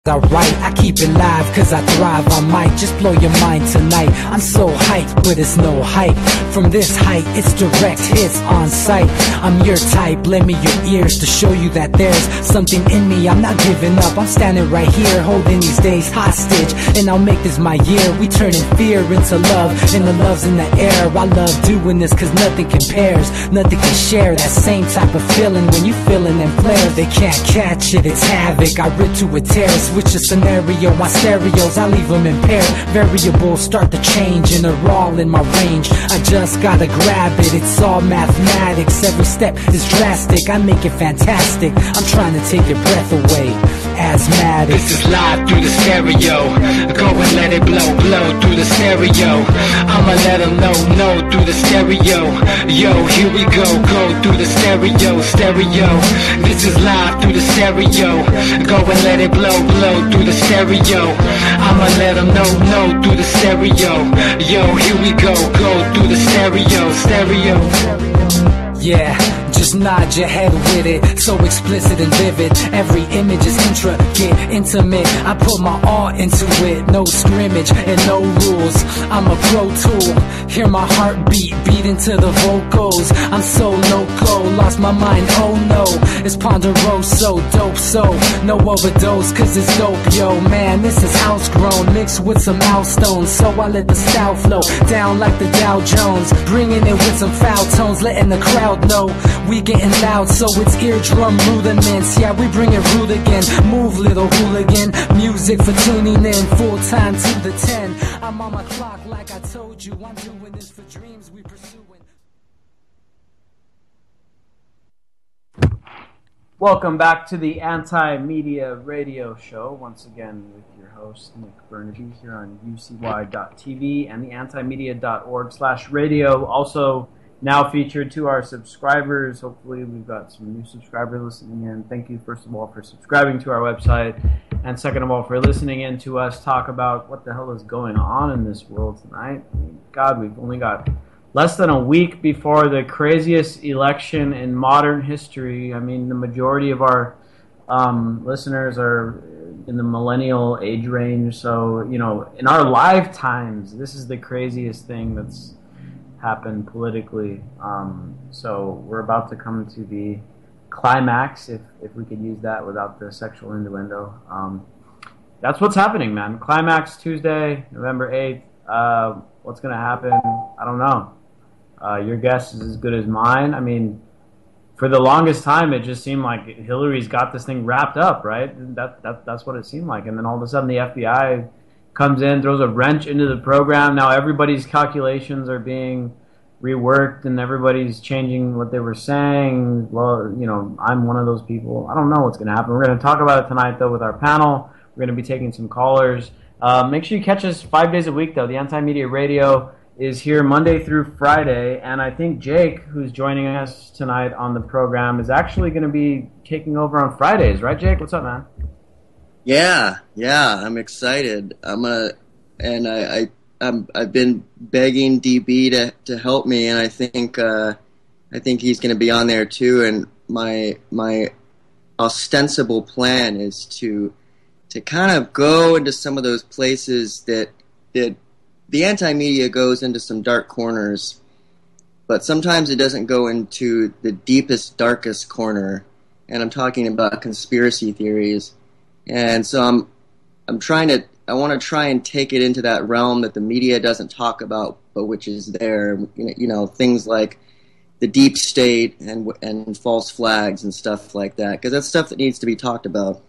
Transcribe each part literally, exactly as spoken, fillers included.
I write, I keep it live cause I thrive. I might just blow your mind tonight. I'm so hyped, but it's no hype. From this height, it's direct hits on sight. I'm your type, lend me your ears to show you that there's something in me. I'm not giving up, I'm standing right here, holding these days hostage. And I'll make this my year. We turning fear into love, and the love's in the air. I love doing this cause nothing compares. Nothing can share that same type of feeling when you feeling them flares. They can't catch it, it's havoc. I rip to a tear. Switch a scenario, my stereos, I leave them impaired. Variables start to change and they're all in my range. I just gotta grab it, it's all mathematics. Every step is drastic, I make it fantastic. I'm trying to take your breath away. Asthmatic. This is live through the stereo. Go and let it blow, blow through the stereo. I'ma let them know, know through the stereo. Yo, here we go, go through the stereo, stereo. This is live through the stereo. Go and let it blow, blow through the stereo. I'ma let them know, know through the stereo. Yo, here we go, go through the stereo, stereo. Yeah, just nod your head with it. So explicit and vivid. Every image is intricate, intimate. I put my all into it. No scrimmage and no rules. I'm a pro tool. Hear my heartbeat beat into the vocals. I'm so loco, lost my mind, oh no. It's Ponderoso, dope, so no overdose, cause it's dope, yo. Man, this is house grown, mixed with some milestones. So I let the style flow down like the Dow Jones. Bringing it with some foul tones, letting the crowd know we getting loud, so it's eardrum rudiments. Yeah, we bring it rude again. Move, little hooligan. Music for tuning in, full time to the ten. I'm on my clock like I told you. I'm doing this for dreams we pursuing. Welcome back to the Anti-Media Radio Show. Once again with your host, Nick Bernergy, here on U C Y dot T V and the antimedia dot org slash radio. Also now featured to our subscribers. Hopefully we've got some new subscribers listening in. Thank you, first of all, for subscribing to our website. And second of all, for listening in to us talk about what the hell is going on in this world tonight. I mean, God, we've only got less than a week before the craziest election in modern history. I mean, the majority of our um, listeners are in the millennial age range. So, you know, in our lifetimes, this is the craziest thing that's happened politically. Um, so we're about to come to the climax, if if we could use that without the sexual innuendo. Um, that's what's happening, man. Climax Tuesday, November eighth. Uh, what's going to happen? I don't know. Uh, your guess is as good as mine. I mean, for the longest time, it just seemed like Hillary's got this thing wrapped up, right? That, that That's what it seemed like. And then all of a sudden the F B I comes in, throws a wrench into the program. Now everybody's calculations are being reworked and everybody's changing what they were saying. Well, you know, I'm one of those people. I don't know what's going to happen. We're going to talk about it tonight, though, with our panel. We're going to be taking some callers. Uh, make sure you catch us five days a week, though. The Anti-Media Radio is here Monday through Friday, and I think Jake, who's joining us tonight on the program, is actually going to be taking over on Fridays. Right, Jake? What's up, man? Yeah, yeah, I'm excited. I'm gonna, and I, I, I'm, I've been begging D B to, to help me, and I think, uh, I think he's gonna be on there too. And my, my ostensible plan is to, to kind of go into some of those places that, that the anti-media goes into some dark corners, but sometimes it doesn't go into the deepest, darkest corner. And I'm talking about conspiracy theories. And so I'm, I'm trying to, I want to try and take it into that realm that the media doesn't talk about, but which is there. You know, things like the deep state and and false flags and stuff like that, because that's stuff that needs to be talked about.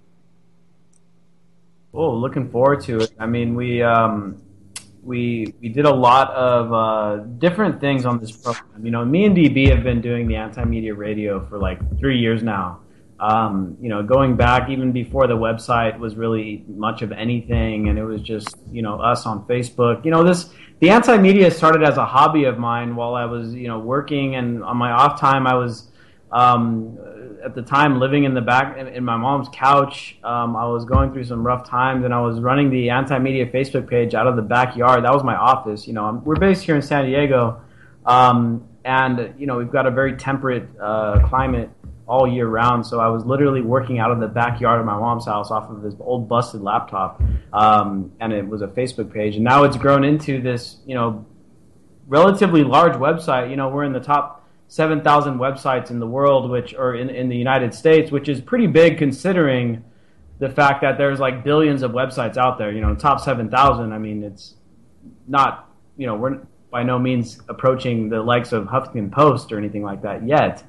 Oh, looking forward to it. I mean, we um, we we did a lot of uh, different things on this program. You know, me and D B have been doing the Anti-Media Radio for like three years now. Um, you know, going back even before the website was really much of anything, and it was just, you know, us on Facebook. You know, this the anti-media started as a hobby of mine while I was, you know, working, and on my off time I was, um, at the time, living in the back in, in my mom's couch. Um, I was going through some rough times, and I was running the anti-media Facebook page out of the backyard. That was my office. You know, I'm, we're based here in San Diego, um, and you know, we've got a very temperate uh, climate. all year round. So I was literally working out of the backyard of my mom's house off of this old busted laptop, um, and it was a Facebook page. And now it's grown into this, you know, relatively large website. You know, we're in the top seven thousand websites in the world, which or in, in the United States, which is pretty big considering the fact that there's like billions of websites out there. You know, top seven thousand. I mean, it's not, you know, we're by no means approaching the likes of Huffington Post or anything like that yet.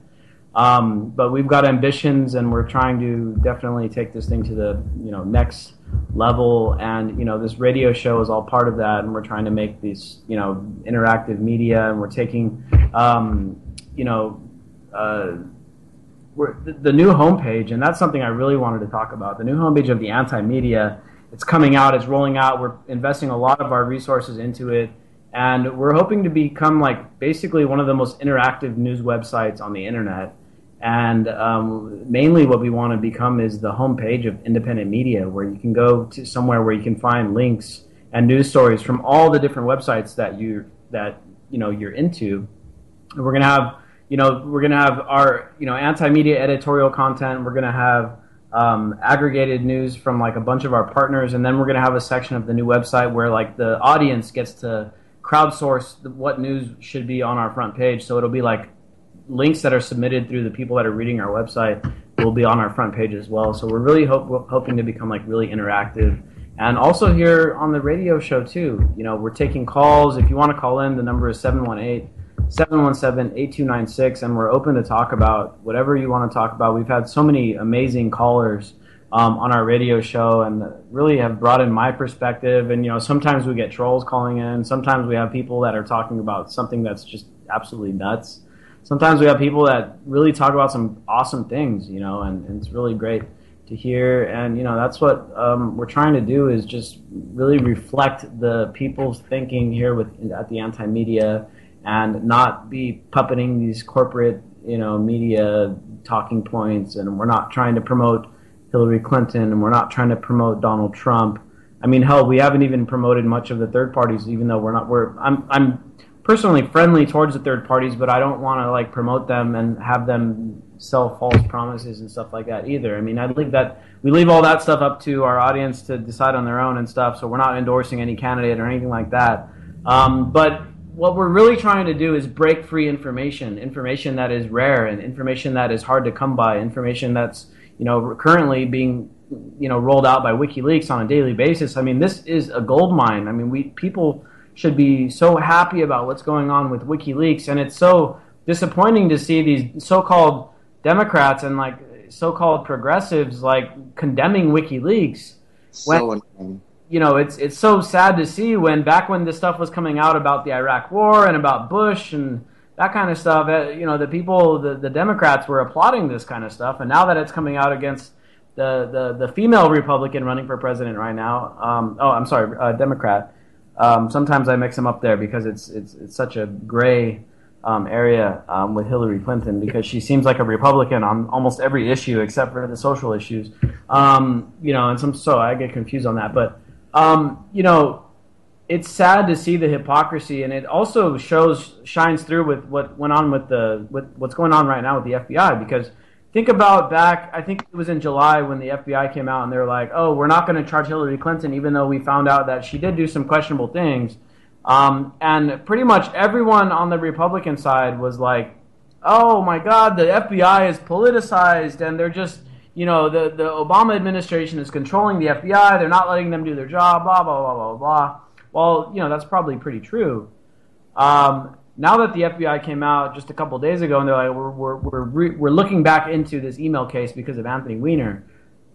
Um, but we've got ambitions, and we're trying to definitely take this thing to the, you know, next level. And, you know, this radio show is all part of that, and we're trying to make these, you know, interactive media, and we're taking, um, you know, uh, we're, the, the new homepage, and that's something I really wanted to talk about. The new homepage of the Anti-Media, it's coming out, it's rolling out. We're investing a lot of our resources into it, and we're hoping to become like basically one of the most interactive news websites on the internet. And um, mainly what we want to become is the homepage of independent media, where you can go to somewhere where you can find links and news stories from all the different websites that you that you know you're into. And we're gonna have you know we're gonna have our you know anti-media editorial content. We're gonna have um, aggregated news from like a bunch of our partners, and then we're gonna have a section of the new website where like the audience gets to crowdsource what news should be on our front page. So it'll be like links that are submitted through the people that are reading our website will be on our front page as well. So we're really hope, hoping to become like really interactive. And also here on the radio show too, you know, we're taking calls. If you want to call in, the number is seven one eight, seven one seven, eight two nine six, and we're open to talk about whatever you want to talk about. We've had so many amazing callers um, on our radio show, and really have brought in my perspective. And, you know, sometimes we get trolls calling in. Sometimes we have people that are talking about something that's just absolutely nuts. Sometimes we have people that really talk about some awesome things, you know, and, and it's really great to hear. And, you know, that's what um, we're trying to do, is just really reflect the people's thinking here with at the Anti-Media, and not be puppeting these corporate, you know, media talking points. And we're not trying to promote Hillary Clinton, and we're not trying to promote Donald Trump. I mean, hell, we haven't even promoted much of the third parties, even though we're not, we're, I'm, I'm, personally friendly towards the third parties, but I don't want to like promote them and have them sell false promises and stuff like that either. I mean, I leave that we leave all that stuff up to our audience to decide on their own and stuff. So we're not endorsing any candidate or anything like that. Um, but what we're really trying to do is break free information, information that is rare and information that is hard to come by, information that's, you know, currently being, you know, rolled out by WikiLeaks on a daily basis. I mean, this is a gold mine. I mean, we people should be so happy about what's going on with WikiLeaks, and it's so disappointing to see these so-called Democrats and like so-called progressives like condemning WikiLeaks. So when, annoying. You know, it's it's so sad to see when back when this stuff was coming out about the Iraq War and about Bush and that kind of stuff, you know, the people, the, the Democrats were applauding this kind of stuff, and now that it's coming out against the the, the female Republican running for president right now, um, oh, I'm sorry, uh, Democrat. Um, sometimes I mix them up there because it's it's it's such a gray um, area um, with Hillary Clinton, because she seems like a Republican on almost every issue except for the social issues. Um, you know, and some so I get confused on that. But um, you know, it's sad to see the hypocrisy, and it also shows shines through with what went on with the with what's going on right now with the F B I. Because think about back, I think it was in July when the F B I came out and they were like, oh, we're not going to charge Hillary Clinton even though we found out that she did do some questionable things. Um, and pretty much everyone on the Republican side was like, oh my God, the F B I is politicized and they're just, you know, the, the Obama administration is controlling the F B I. They're not letting them do their job, blah, blah, blah, blah, blah. Well, you know, that's probably pretty true. Um, Now that the F B I came out just a couple of days ago, and they're like, we're we're we're, re- we're looking back into this email case because of Anthony Weiner.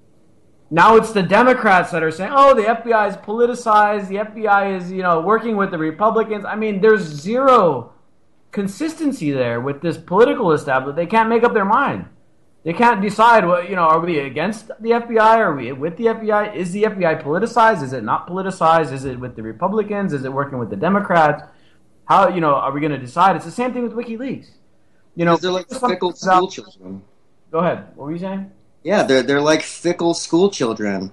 Now it's the Democrats that are saying, oh, the F B I is politicized. The F B I is, you know, working with the Republicans. I mean, there's zero consistency there with this political establishment. They can't make up their mind. They can't decide, what, you know, are we against the F B I? Are we with the F B I? Is the F B I politicized? Is it not politicized? Is it with the Republicans? Is it working with the Democrats? How, you know, are we going to decide? It's the same thing with WikiLeaks. You know, they're like fickle school children. Go ahead. What were you saying? Yeah, they're they're like fickle school children.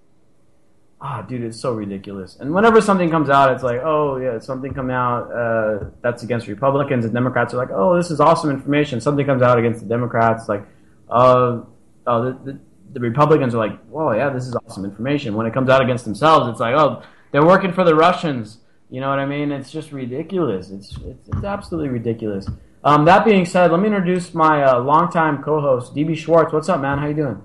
Ah, oh, dude, it's so ridiculous. And whenever something comes out, it's like, oh yeah, something come out uh, that's against Republicans, and Democrats are like, oh, this is awesome information. Something comes out against the Democrats, like, uh, oh, the, the, the Republicans are like, whoa, yeah, this is awesome information. When it comes out against themselves, it's like, oh, they're working for the Russians. You know what I mean? It's just ridiculous. It's it's, it's absolutely ridiculous. Um, that being said, let me introduce my uh, longtime co-host, D B Schwartz. What's up, man? How you doing?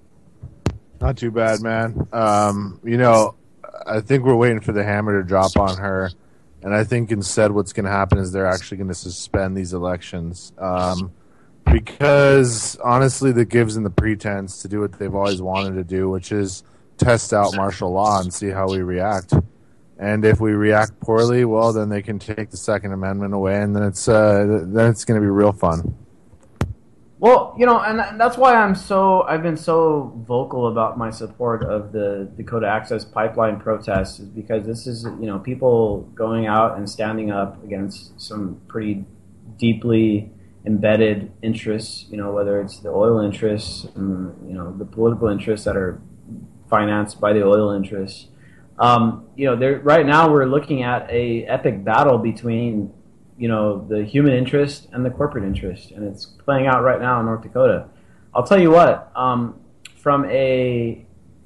Not too bad, man. Um, you know, I think we're waiting for the hammer to drop on her, and I think instead what's going to happen is they're actually going to suspend these elections um, because, honestly, that gives them the pretense to do what they've always wanted to do, which is test out martial law and see how we react. And if we react poorly, well, then they can take the Second Amendment away, and then it's uh, then it's going to be real fun. Well, you know, and that's why I'm so I've been so vocal about my support of the Dakota Access Pipeline protests, is because this is, you know, people going out and standing up against some pretty deeply embedded interests, you know, whether it's the oil interests, and, you know, the political interests that are financed by the oil interests. Um, you know, there right now we're looking at a epic battle between, you know, the human interest and the corporate interest, and it's playing out right now in North Dakota. I'll tell you what, um, from a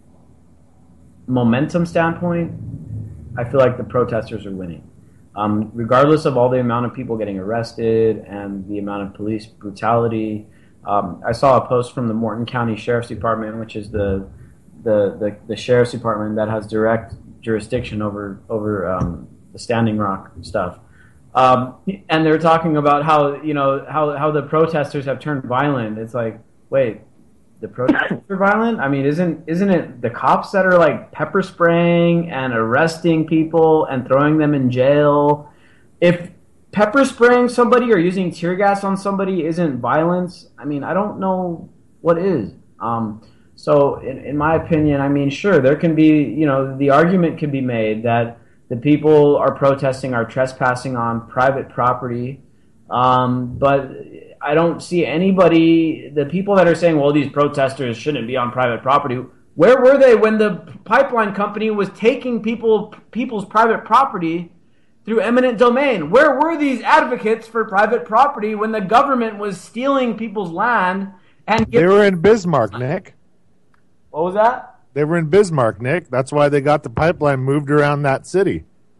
momentum standpoint, I feel like the protesters are winning. Um, regardless of all the amount of people getting arrested and the amount of police brutality. Um, I saw a post from the Morton County Sheriff's Department, which is the the, the, the sheriff's department that has direct jurisdiction over, over um, the Standing Rock stuff. Um, and they're talking about how, you know, how, how the protesters have turned violent. It's like, wait, the protesters are violent? I mean, isn't isn't it the cops that are like pepper spraying and arresting people and throwing them in jail? If pepper spraying somebody or using tear gas on somebody isn't violence, I mean, I don't know what is. Um, so in, in my opinion, I mean, sure, there can be, you know, the argument can be made that the people are protesting are trespassing on private property, um, but I don't see anybody, the people that are saying, well, these protesters shouldn't be on private property, where were they when the pipeline company was taking people people's private property through eminent domain? Where were these advocates for private property when the government was stealing people's land? And They were in Bismarck, Nick. What was that? They were in Bismarck, Nick. That's why they got the pipeline moved around that city,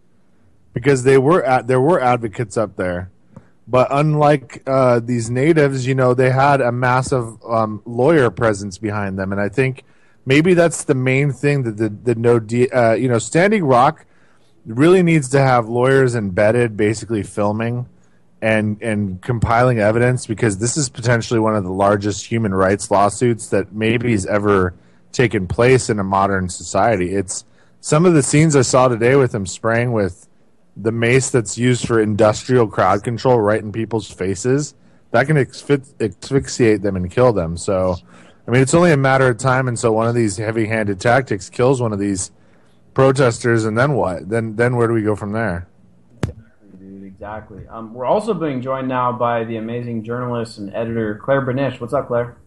because they were at, there were advocates up there. But unlike uh, these natives, you know, they had a massive um, lawyer presence behind them, and I think maybe that's the main thing that the, the no, de- uh, you know, Standing Rock really needs to have lawyers embedded, basically filming and and compiling evidence, because this is potentially one of the largest human rights lawsuits that maybe has ever taken place in a modern society. It's some of the scenes I saw today with them spraying with the mace that's used for industrial crowd control right in people's faces, that can asphy- asphyxiate them and kill them. So, I mean, it's only a matter of time until one of these heavy-handed tactics kills one of these protesters, and then what? Then then where do we go from there? Exactly, dude, exactly. Um, we're also being joined now by the amazing journalist and editor, Claire Bernish. What's up, Claire?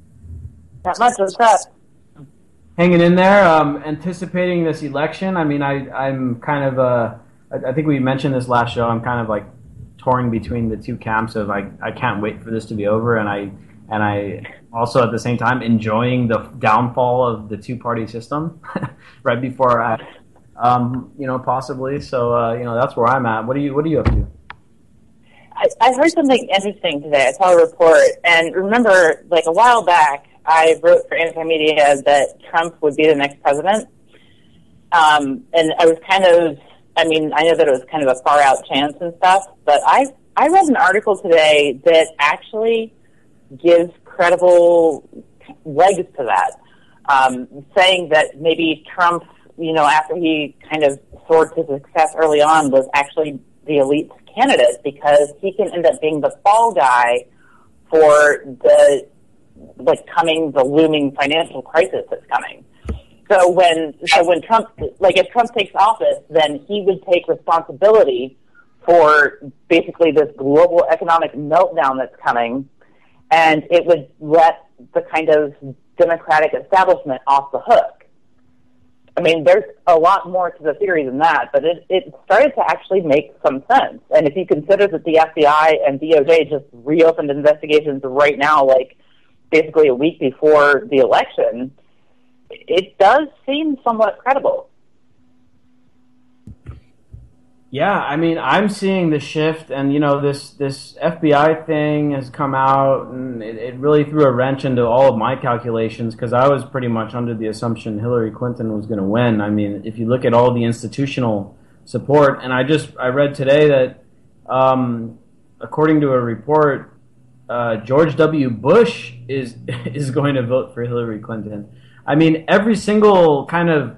Not much. What's up? Hanging in there, um, anticipating this election. I mean, I, I'm kind of, uh, I, I think we mentioned this last show, I'm kind of like touring between the two camps of I, I can't wait for this to be over, and I and I also at the same time enjoying the downfall of the two-party system right before I, um, you know, possibly. So, uh, you know, that's where I'm at. What are you, what are you up to? I, I heard something interesting today. I saw a report, and remember, like a while back, I wrote for Anti-Media that Trump would be the next president. Um, and I was kind of, I mean, I know that it was kind of a far out chance and stuff, but I I read an article today that actually gives credible legs to that, um, saying that maybe Trump, you know, after he kind of soared to success early on, was actually the elite candidate, because he can end up being the fall guy for the like coming, the looming financial crisis that's coming. So when, so when Trump, like if Trump takes office, then he would take responsibility for basically this global economic meltdown that's coming, and it would let the kind of Democratic establishment off the hook. I mean, there's a lot more to the theory than that, but it, it started to actually make some sense. And if you consider that the F B I and D O J just reopened investigations right now, like, basically a week before the election, it does seem somewhat credible. Yeah, I mean, I'm seeing the shift, and you know, this this F B I thing has come out, and it, it really threw a wrench into all of my calculations, because I was pretty much under the assumption Hillary Clinton was going to win. I mean, if you look at all the institutional support, and I just I read today that, um, according to a report, uh, George W. Bush is is going to vote for Hillary Clinton. I mean, every single kind of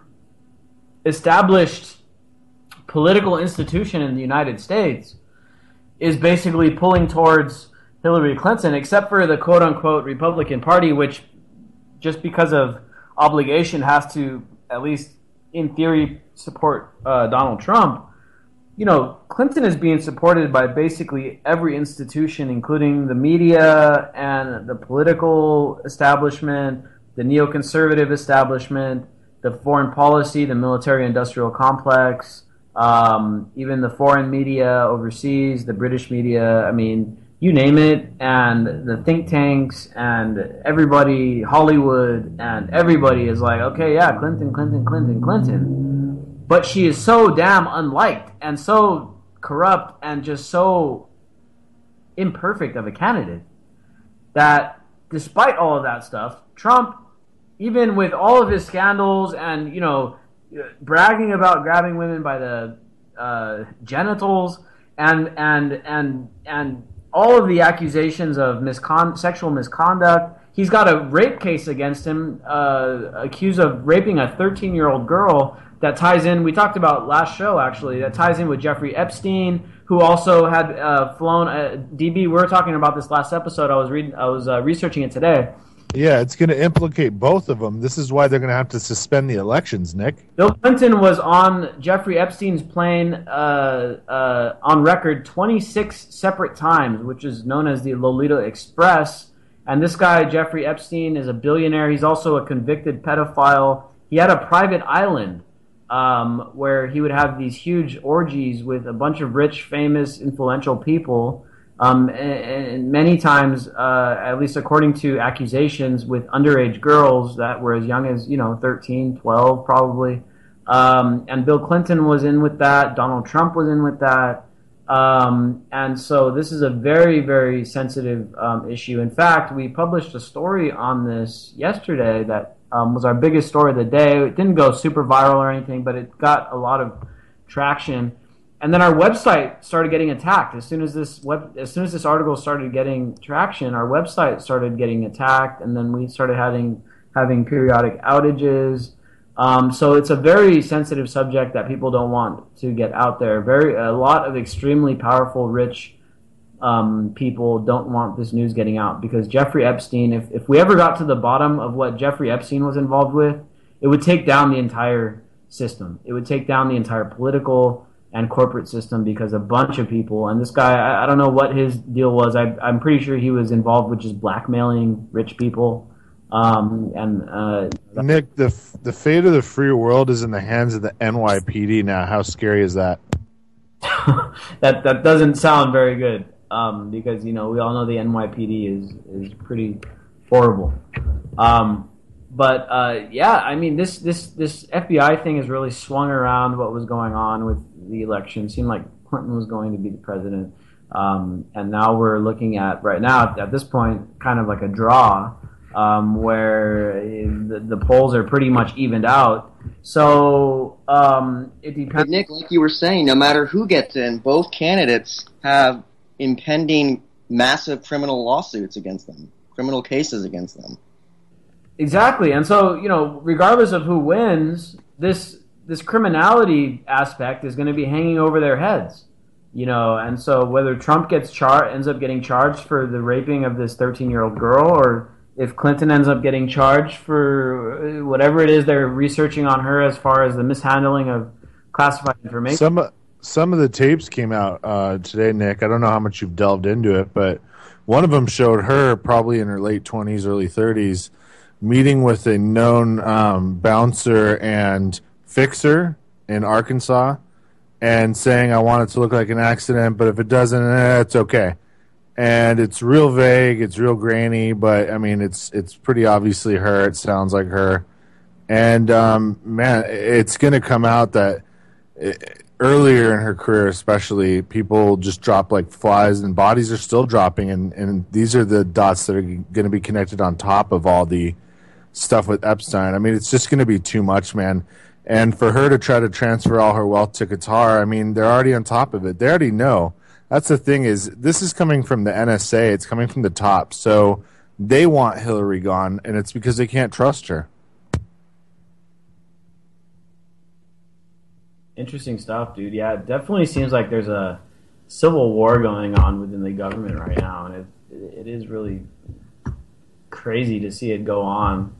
established political institution in the United States is basically pulling towards Hillary Clinton, except for the quote-unquote Republican Party, which just because of obligation has to, at least in theory, support uh, Donald Trump. You know, Clinton is being supported by basically every institution, including the media and the political establishment, the neoconservative establishment, the foreign policy, the military-industrial complex, Um, even the foreign media overseas, the British media, I mean, you name it, and the think tanks, and everybody, Hollywood, and everybody is like, okay, yeah, Clinton, Clinton, Clinton, Clinton. But she is so damn unliked, and so corrupt, and just so imperfect of a candidate, that despite all of that stuff, Trump, even with all of his scandals and, you know, bragging about grabbing women by the uh, genitals and and and and all of the accusations of miscon- sexual misconduct. He's got a rape case against him, uh, accused of raping a thirteen-year-old girl. That ties in. We talked about last show actually. That ties in with Jeffrey Epstein, who also had uh, flown. Uh, D B, we were talking about this last episode. I was reading. I was uh, researching it today. Yeah, it's going to implicate both of them. This is why they're going to have to suspend the elections, Nick. Bill Clinton was on Jeffrey Epstein's plane uh, uh, on record twenty-six separate times, which is known as the Lolita Express. And this guy, Jeffrey Epstein, is a billionaire. He's also a convicted pedophile. He had a private island um, where he would have these huge orgies with a bunch of rich, famous, influential people. Um, and, and many times, uh, at least according to accusations, with underage girls that were as young as, you know, thirteen, twelve probably. Um, and Bill Clinton was in with that. Donald Trump was in with that. Um, and so this is a very, very sensitive um, issue. In fact, we published a story on this yesterday that um, was our biggest story of the day. It didn't go super viral or anything, but it got a lot of traction. And then our website started getting attacked. As soon as this web, as soon as this article started getting traction, our website started getting attacked, and then we started having having periodic outages. Um, so it's a very sensitive subject that people don't want to get out there. Very a lot of extremely powerful, rich um, people don't want this news getting out, because Jeffrey Epstein. If if we ever got to the bottom of what Jeffrey Epstein was involved with, it would take down the entire system. It would take down the entire political and corporate system, because a bunch of people, and this guy, I, I don't know what his deal was. I, I'm pretty sure he was involved with just blackmailing rich people. Um, and uh, Nick, the the fate of the free world is in the hands of the N Y P D now. How scary is that? that that doesn't sound very good, um, because you know we all know the N Y P D is is pretty horrible. Um, But uh, yeah, I mean, this, this this F B I thing has really swung around what was going on with the election. It seemed like Clinton was going to be the president, um, and now we're looking at right now at this point kind of like a draw, um, where the, the polls are pretty much evened out. So um, it depends. But Nick, like you were saying, no matter who gets in, both candidates have impending massive criminal lawsuits against them, criminal cases against them. Exactly, and so, you know, regardless of who wins, this this criminality aspect is going to be hanging over their heads, you know. And so, whether Trump gets char ends up getting charged for the raping of this thirteen-year-old girl, or if Clinton ends up getting charged for whatever it is they're researching on her as far as the mishandling of classified information. Some some of the tapes came out uh, today, Nick. I don't know how much you've delved into it, but one of them showed her probably in her late twenties, early thirties. Meeting with a known um, bouncer and fixer in Arkansas, and saying, I want it to look like an accident, but if it doesn't, eh, it's okay. and it's real vague, it's real grainy, but I mean, it's it's pretty obviously her. It sounds like her, and um, man, it's going to come out that it, earlier in her career, especially, people just drop like flies, and bodies are still dropping, and, and these are the dots that are going to be connected on top of all the stuff with Epstein. I mean, it's just going to be too much, man. And for her to try to transfer all her wealth to Qatar, I mean, they're already on top of it. They already know. That's the thing is, this is coming from the N S A. It's coming from the top. So they want Hillary gone, and it's because they can't trust her. Interesting stuff, dude. Yeah, it definitely seems like there's a civil war going on within the government right now, and it it is really crazy to see it go on.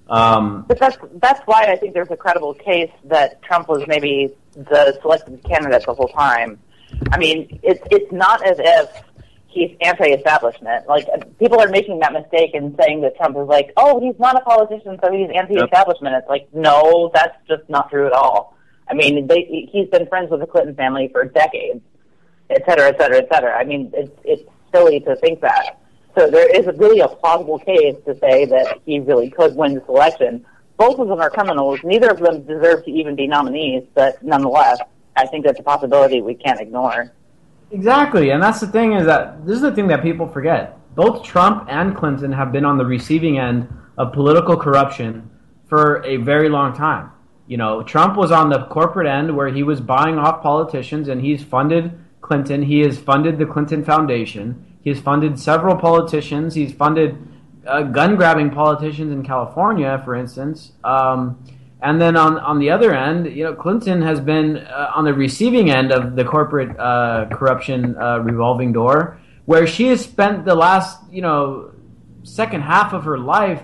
Um, but that's that's why I think there's a credible case that Trump was maybe the selected candidate the whole time. I mean, it's it's not as if he's anti-establishment. Like, people are making that mistake and saying that Trump is like, oh, he's not a politician, so he's anti-establishment. It's like, no, that's just not true at all. I mean, they, he's been friends with the Clinton family for decades, et cetera, et cetera, et cetera. I mean, it's, it's silly to think that. So there is a, really a plausible case to say that he really could win this election. Both of them are criminals. Neither of them deserve to even be nominees, but nonetheless, I think that's a possibility we can't ignore. Exactly, and that's the thing is that this is the thing that people forget. Both Trump and Clinton have been on the receiving end of political corruption for a very long time. You know, Trump was on the corporate end where he was buying off politicians, and he's funded Clinton. He has funded the Clinton Foundation. He has funded several politicians. He's funded uh, gun-grabbing politicians in California, for instance. Um, and then on, on the other end, you know, Clinton has been uh, on the receiving end of the corporate uh, corruption uh, revolving door, where she has spent the last, you know, second half of her life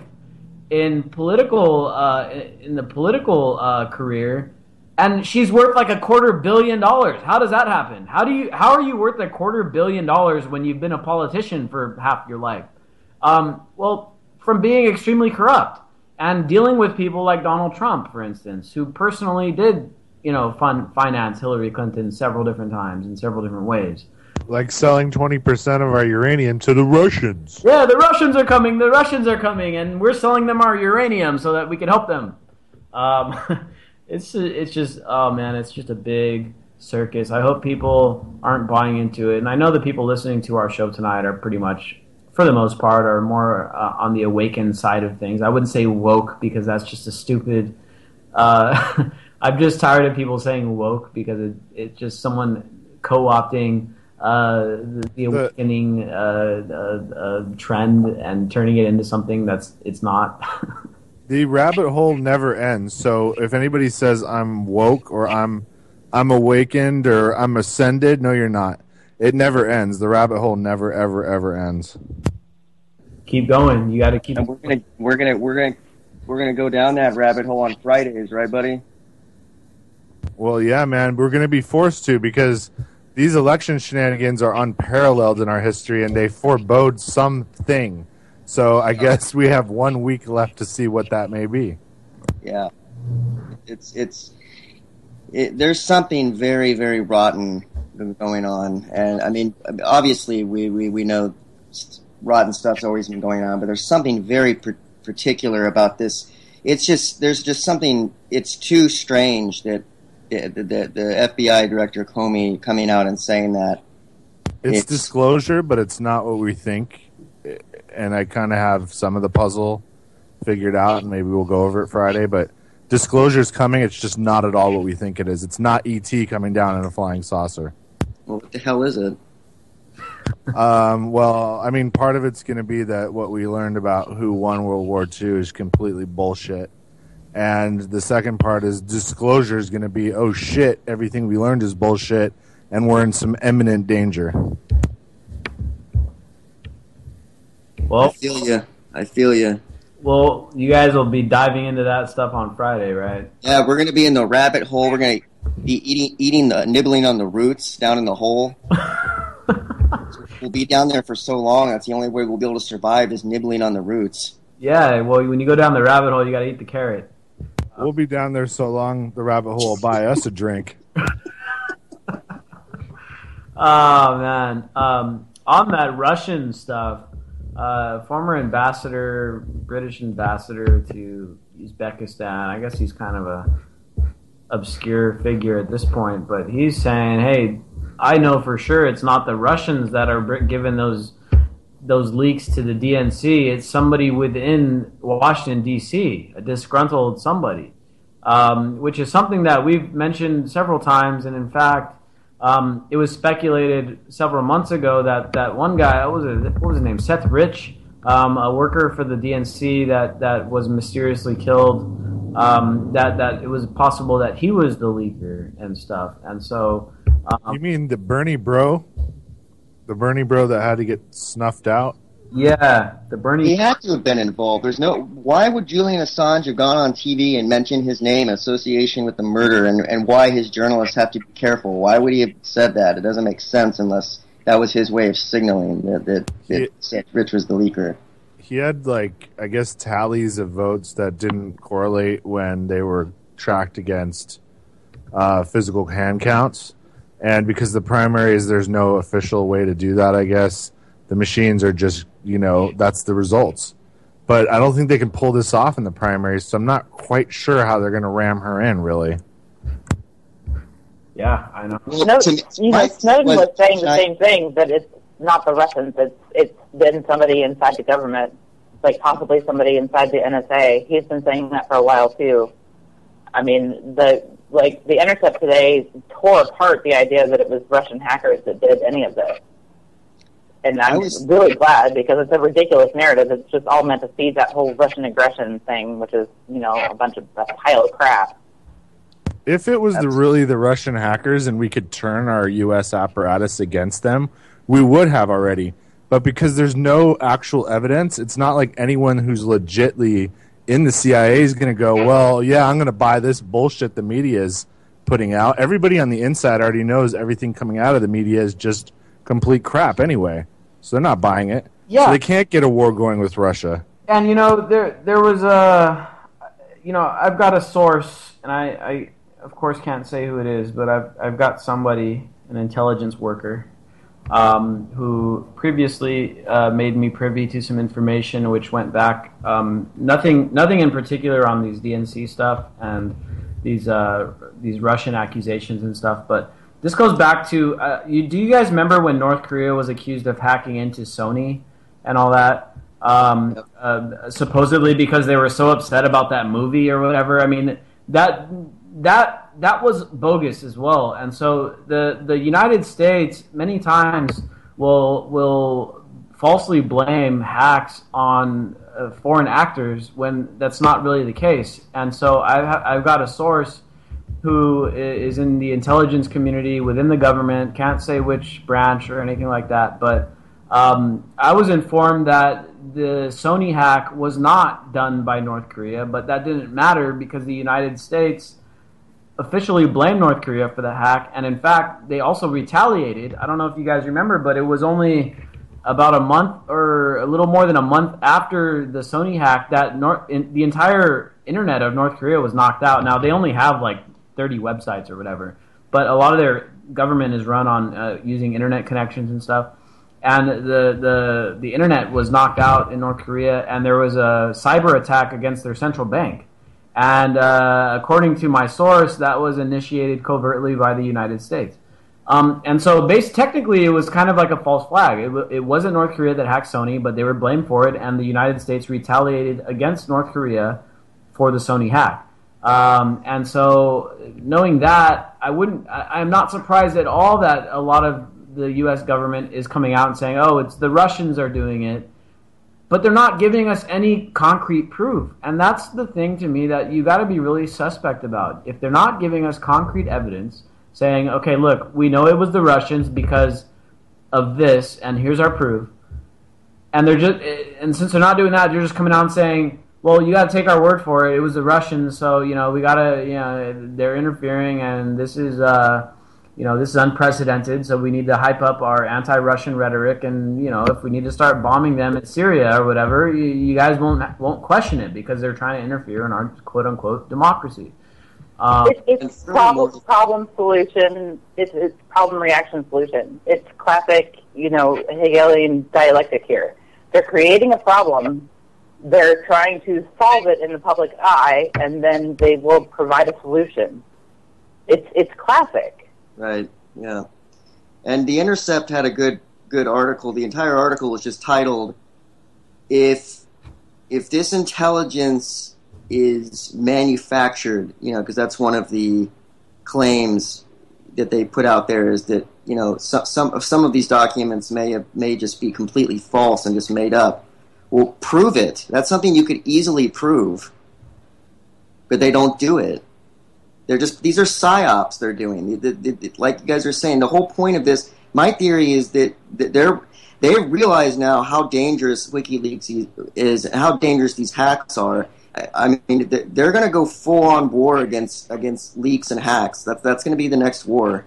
in political uh, in the political uh, career, and she's worth like a quarter billion dollars. How does that happen? How do you how are you worth a quarter billion dollars when you've been a politician for half your life? Um, well, from being extremely corrupt and dealing with people like Donald Trump, for instance, who personally did, you know, fund finance Hillary Clinton several different times in several different ways. Like selling twenty percent of our uranium to the Russians. Yeah, the Russians are coming, the Russians are coming, and we're selling them our uranium so that we can help them. Um, it's it's just, oh man, it's just a big circus. I hope people aren't buying into it. And I know the people listening to our show tonight are pretty much, for the most part, are more uh, on the awakened side of things. I wouldn't say woke because that's just a stupid... Uh, I'm just tired of people saying woke because it, it's just someone co-opting... Uh, the, the awakening uh, uh, uh, trend and turning it into something that's it's not. The rabbit hole never ends. So if anybody says I'm woke or I'm I'm awakened or I'm ascended, no, you're not. It never ends. The rabbit hole never, ever, ever ends. Keep going. You got to keep. And we're gonna we're gonna we're gonna we're gonna go down that rabbit hole on Fridays, right, buddy? Well, yeah, man. We're gonna be forced to because these election shenanigans are unparalleled in our history, and they forebode something. So I guess we have one week left to see what that may be. Yeah, it's it's it, there's something very very rotten going on, and I mean, obviously we we, we know rotten stuff's always been going on, but there's something very per- particular about this. It's just there's just something. It's too strange that. The, the, the F B I director Comey coming out and saying that it's, it's disclosure, but it's not what we think. And I kind of have some of the puzzle figured out, and maybe we'll go over it Friday. But disclosure's coming. It's just not at all what we think it is. It's not E T coming down in a flying saucer. Well, what the hell is it? um, well, I mean, part of it's going to be that what we learned about who won World War Two is completely bullshit. And the second part is disclosure is going to be, oh shit, everything we learned is bullshit, and we're in some imminent danger. Well, I feel you. I feel you. Well, you guys will be diving into that stuff on Friday, right? Yeah, we're going to be in the rabbit hole. We're going to be eating, eating the, nibbling on the roots down in the hole. We'll be down there for so long. That's the only way we'll be able to survive is nibbling on the roots. Yeah, well, when you go down the rabbit hole, you got to eat the carrot. We'll be down there so long, the rabbit hole will buy us a drink. Oh, man. Um, on that Russian stuff, uh, former ambassador, British ambassador to Uzbekistan, I guess he's kind of a obscure figure at this point, but he's saying, hey, I know for sure it's not the Russians that are giving those those leaks to the D N C. It's somebody within Washington, D C, a disgruntled somebody, um, which is something that we've mentioned several times. And in fact, um, it was speculated several months ago that, that one guy, what was, it, what was his name, Seth Rich, um, a worker for the D N C that, that was mysteriously killed, um, that, that it was possible that he was the leaker and stuff. And so... Um, you mean the Bernie bro? The Bernie bro that had to get snuffed out? Yeah, the Bernie... He had to have been involved. There's no... Why would Julian Assange have gone on T V and mentioned his name in association with the murder, and, and why his journalists have to be careful? Why would he have said that? It doesn't make sense unless that was his way of signaling that, that, that he, Rich was the leaker. He had, like, I guess, tallies of votes that didn't correlate when they were tracked against uh, physical hand counts. And because the primaries, there's no official way to do that, I guess. The machines are just, you know, that's the results. But I don't think they can pull this off in the primaries, so I'm not quite sure how they're going to ram her in, really. Yeah, I know. Snowden, you know, Snowden was saying the same thing, that it's not the Russians. It's, it's been somebody inside the government, like possibly somebody inside the N S A. He's been saying that for a while, too. I mean, the... Like, The Intercept today tore apart the idea that it was Russian hackers that did any of this. And I'm was, really glad, because it's a ridiculous narrative. It's just all meant to feed that whole Russian aggression thing, which is, you know, a bunch of a pile of crap. If it was the, really the Russian hackers and we could turn our U S apparatus against them, we would have already. But because there's no actual evidence, it's not like anyone who's legitly... in the C I A is going to go, well, yeah, I'm going to buy this bullshit the media is putting out. Everybody on the inside already knows everything coming out of the media is just complete crap anyway. So they're not buying it. Yeah. So they can't get a war going with Russia. And, you know, there there was a, you know, I've got a source, and I, I of course can't say who it is, but I've, I've got somebody, an intelligence worker, Um, who previously uh, made me privy to some information which went back, um, nothing nothing in particular on these D N C stuff and these uh, these Russian accusations and stuff, but this goes back to, uh, you, do you guys remember when North Korea was accused of hacking into Sony and all that? Um, uh, supposedly because they were so upset about that movie or whatever. I mean, that... that that was bogus as well. And so the the United States many times will will falsely blame hacks on uh, foreign actors when that's not really the case. And so I've I've got a source who is in the intelligence community within the government, can't say which branch or anything like that, but um, I was informed that the Sony hack was not done by North Korea, but that didn't matter because the United States officially blamed North Korea for the hack, and in fact, they also retaliated. I don't know if you guys remember, but it was only about a month or a little more than a month after the Sony hack that North, in, the entire internet of North Korea was knocked out. Now, they only have like thirty websites or whatever, but a lot of their government is run on uh, using internet connections and stuff, and the, the, the internet was knocked out in North Korea, and there was a cyber attack against their central bank. And uh, according to my source, that was initiated covertly by the United States. Um, and so based, technically it was kind of like a false flag. It, w- it wasn't North Korea that hacked Sony, but they were blamed for it, and the United States retaliated against North Korea for the Sony hack. Um, and so knowing that, I wouldn't, I, I'm not surprised at all that a lot of the U S government is coming out and saying, oh, it's the Russians are doing it. But they're not giving us any concrete proof. And that's the thing to me that you got to be really suspect about. If they're not giving us concrete evidence saying, okay, look, we know it was the Russians because of this, and here's our proof. And they're just, and since they're not doing that, they're just coming out and saying, well, you got to take our word for it. It was the Russians, so, you know, we got to, you know, they're interfering, and this is, uh, you know, this is unprecedented, so we need to hype up our anti-Russian rhetoric, and, you know, if we need to start bombing them in Syria or whatever, you, you guys won't won't question it because they're trying to interfere in our quote-unquote democracy. Um, it's it's problem, problem solution, it's, it's problem reaction solution. It's classic, you know, Hegelian dialectic here. They're creating a problem. They're trying to solve it in the public eye, and then they will provide a solution. It's it's classic. Right. Yeah. And The Intercept had a good good article. The entire article was just titled, "If if this intelligence is manufactured," you know, because that's one of the claims that they put out there, is that, you know, some some of some of these documents may have, may just be completely false and just made up. Well, prove it. That's something you could easily prove, but they don't do it. They're just, these are psyops they're doing. The, the, the, like you guys are saying, the whole point of this, my theory is that, that they're they realize now how dangerous WikiLeaks is, and how dangerous these hacks are. I, I mean, they're going to go full on war against against leaks and hacks. That's that's going to be the next war.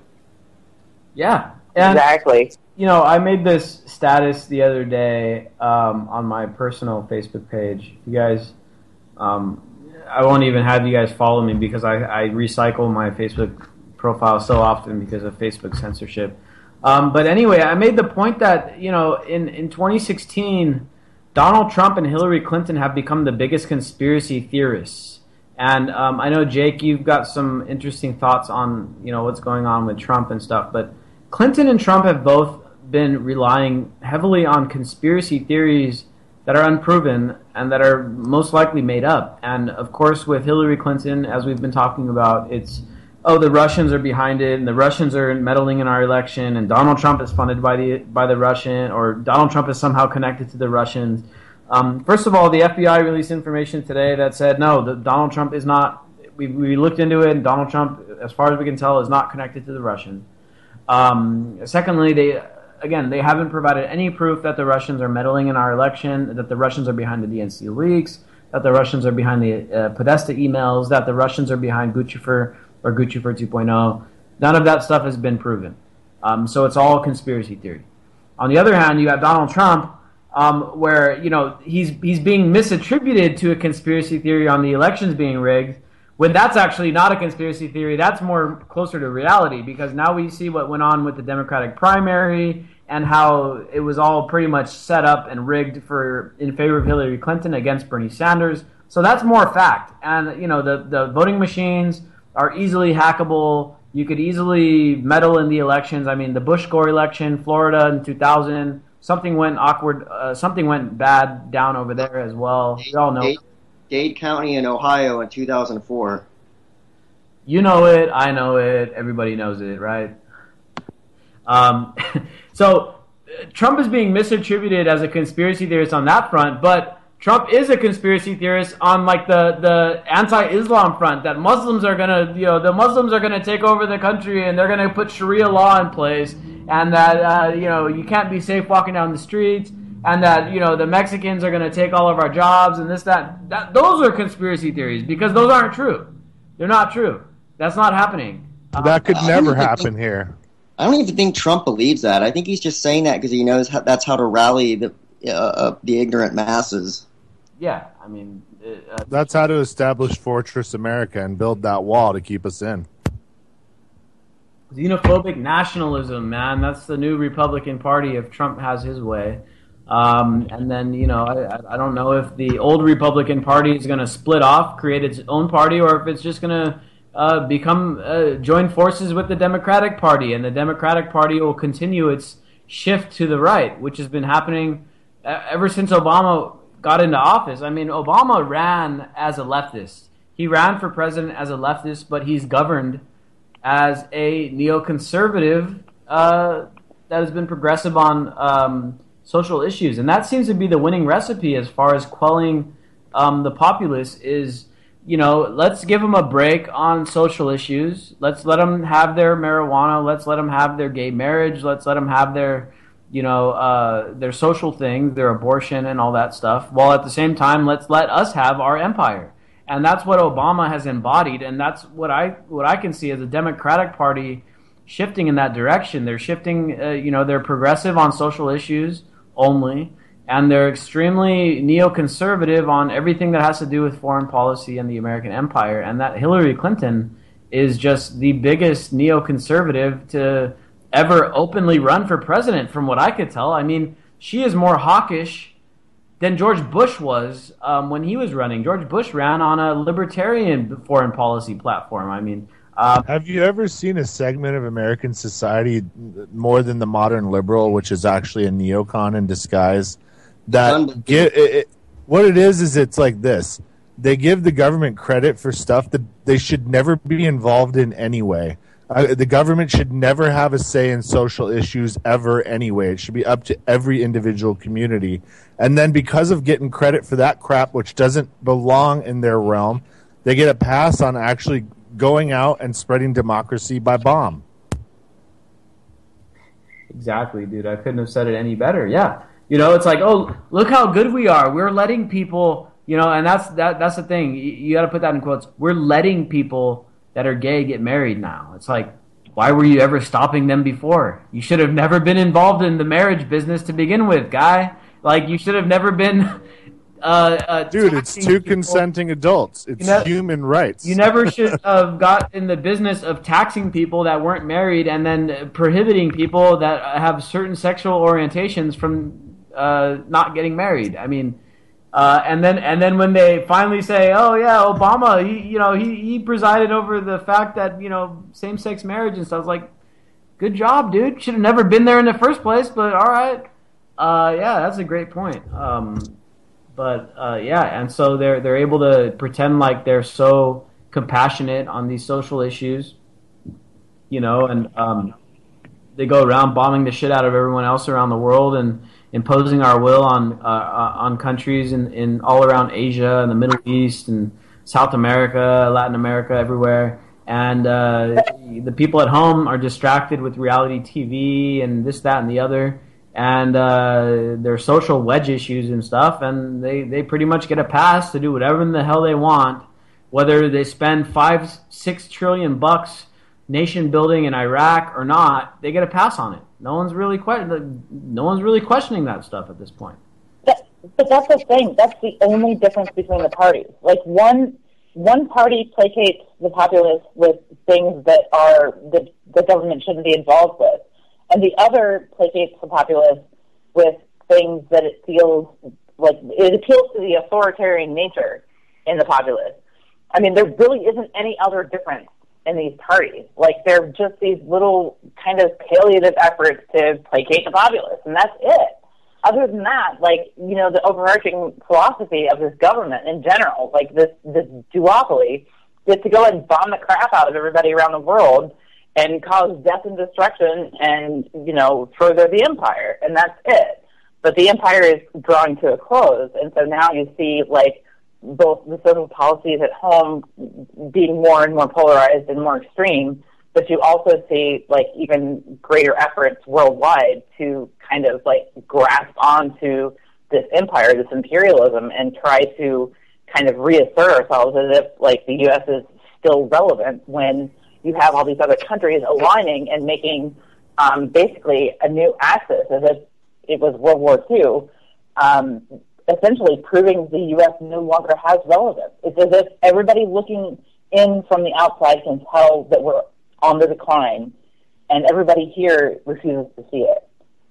Yeah, and, exactly. You know, I made this status the other day um, on my personal Facebook page. You guys, um, I won't even have you guys follow me because I, I recycle my Facebook profile so often because of Facebook censorship. Um, but anyway, I made the point that, you know, in, in twenty sixteen, Donald Trump and Hillary Clinton have become the biggest conspiracy theorists. And um, I know, Jake, you've got some interesting thoughts on, you know, what's going on with Trump and stuff. But Clinton and Trump have both been relying heavily on conspiracy theories that are unproven and that are most likely made up. And, of course, with Hillary Clinton, as we've been talking about, it's, oh, the Russians are behind it, and the Russians are meddling in our election, and Donald Trump is funded by the by the Russian, or Donald Trump is somehow connected to the Russians. Um, first of all, the F B I released information today that said, no, the, Donald Trump is not, we, we looked into it, and Donald Trump, as far as we can tell, is not connected to the Russians. Um, secondly, they... Again, they haven't provided any proof that the Russians are meddling in our election, that the Russians are behind the D N C leaks, that the Russians are behind the uh, Podesta emails, that the Russians are behind Guccifer or Guccifer two point oh. None of that stuff has been proven. Um, so it's all conspiracy theory. On the other hand, you have Donald Trump, um, where, you know, he's he's being misattributed to a conspiracy theory on the elections being rigged, when that's actually not a conspiracy theory. That's more closer to reality, because now we see what went on with the Democratic primary and how it was all pretty much set up and rigged for in favor of Hillary Clinton against Bernie Sanders. So that's more fact. And, you know, the, the voting machines are easily hackable. You could easily meddle in the elections. I mean, the Bush-Gore election, Florida in two thousand, something went awkward, uh, something went bad down over there as well. We all know. Dade, Dade County in Ohio in two thousand four. You know it. I know it. Everybody knows it, right? Um, so Trump is being misattributed as a conspiracy theorist on that front, but Trump is a conspiracy theorist on like the, the anti-Islam front, that Muslims are gonna, you know, the Muslims are gonna take over the country and they're gonna put Sharia law in place, and that uh, you know, you can't be safe walking down the streets, and that, you know, the Mexicans are gonna take all of our jobs and this, that, that. Those are conspiracy theories because those aren't true. They're not true. That's not happening. That could Uh, never happen here. I don't even think Trump believes that. I think he's just saying that because he knows how, that's how to rally the uh, uh, the ignorant masses. Yeah, I mean, uh, That's how to establish Fortress America and build that wall to keep us in. xenophobic nationalism, man. That's the new Republican Party if Trump has his way. Um, and then, you know, I, I don't know if the old Republican Party is going to split off, create its own party, or if it's just going to uh, become uh, join forces with the Democratic Party, and the Democratic Party will continue its shift to the right, which has been happening ever since Obama got into office. I mean, Obama ran as a leftist. He ran for president as a leftist, but he's governed as a neoconservative uh, that has been progressive on um, social issues. And that seems to be the winning recipe as far as quelling um, the populace is, you know, let's give them a break on social issues. Let's let them have their marijuana. Let's let them have their gay marriage. Let's let them have their, you know, uh, their social things, their abortion and all that stuff. While at the same time, let's let us have our empire. And that's what Obama has embodied, and that's what I what I can see as a Democratic Party shifting in that direction. They're shifting, uh, you know, they're progressive on social issues only, and they're extremely neoconservative on everything that has to do with foreign policy and the American empire. And that Hillary Clinton is just the biggest neoconservative to ever openly run for president, from what I could tell. I mean, she is more hawkish than George Bush was um, when he was running. George Bush ran on a libertarian foreign policy platform. I mean, uh, have you ever seen a segment of American society more than the modern liberal, which is actually a neocon in disguise? That get, it, it, what it is is it's like this: they give the government credit for stuff that they should never be involved in anyway. Uh, the government should never have a say in social issues ever anyway. It should be up to every individual community. And then because of getting credit for that crap, which doesn't belong in their realm, they get a pass on actually going out and spreading democracy by bomb. Exactly, dude. I couldn't have said it any better. Yeah. You know, it's like, oh, look how good we are. We're letting people, you know, and that's that. That's the thing. You, you got to put that in quotes. We're letting people that are gay get married now. It's like, why were you ever stopping them before? You should have never been involved in the marriage business to begin with, guy. Like, you should have never been... Uh, uh, Dude, it's two people. Consenting adults. It's ne- human rights. You never should have got in the business of taxing people that weren't married and then prohibiting people that have certain sexual orientations from uh, not getting married. I mean... Uh, and then, and then when they finally say, "Oh yeah, Obama, he, you know, he, he presided over the fact that you know same-sex marriage and stuff," I was like, "Good job, dude. Should have never been there in the first place." But all right, uh, yeah, that's a great point. Um, but uh, yeah, and so they're they're able to pretend like they're so compassionate on these social issues, you know, and um, they go around bombing the shit out of everyone else around the world and imposing our will on uh, on countries in, in all around Asia and the Middle East and South America, Latin America, everywhere. And uh, the people at home are distracted with reality T V and this, that, and the other. And uh, their social wedge issues and stuff. And they, they pretty much get a pass to do whatever in the hell they want, whether they spend five, six trillion bucks nation building in Iraq or not. They get a pass on it. No one's really que- no one's really questioning that stuff at this point. That, but that's the thing. That's the only difference between the parties. Like one one party placates the populace with things that are that the government shouldn't be involved with, and the other placates the populace with things that it feels like it appeals to the authoritarian nature in the populace. I mean, there really isn't any other difference in these parties. Like, they're just these little kind of palliative efforts to placate the populace, and that's it. Other than that, like, you know, the overarching philosophy of this government in general, like this, this duopoly, is to go and bomb the crap out of everybody around the world and cause death and destruction and, you know, further the empire, and that's it. But the empire is drawing to a close, and so now you see, like, both the social policies at home being more and more polarized and more extreme, but you also see like even greater efforts worldwide to kind of like grasp onto this empire, this imperialism, and try to kind of reassert ourselves as if like the U S is still relevant when you have all these other countries aligning and making um, basically a new axis as if it was World War Two. Um, essentially proving the U S no longer has relevance. It's as if everybody looking in from the outside can tell that we're on the decline, and everybody here refuses to see it.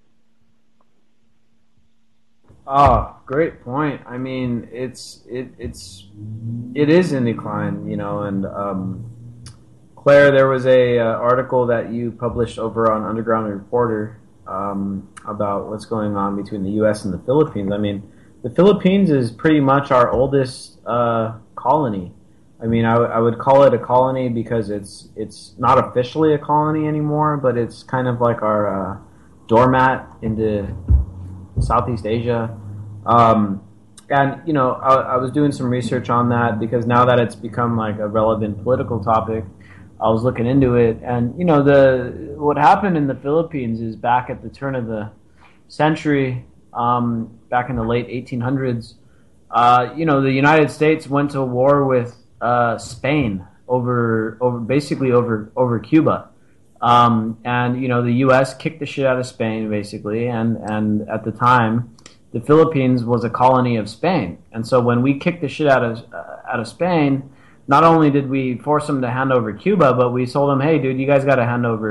Oh, great point. I mean, it's it it's it is in decline, you know. And um, Claire, there was a uh, article that you published over on Underground Reporter um, about what's going on between the U S and the Philippines. I mean, the Philippines is pretty much our oldest uh, colony. I mean, I, w- I would call it a colony because it's it's not officially a colony anymore, but it's kind of like our uh, doormat into Southeast Asia. Um, and, you know, I, I was doing some research on that because now that it's become like a relevant political topic, I was looking into it. And, you know, the what happened in the Philippines is back at the turn of the century, um, back in the late eighteen hundreds, uh, you know, the United States went to war with uh, Spain over, over basically over over Cuba, um, and you know the U S kicked the shit out of Spain basically, and and at the time, the Philippines was a colony of Spain, and so when we kicked the shit out of uh, out of Spain, not only did we force them to hand over Cuba, but we told them, hey, dude, you guys got to hand over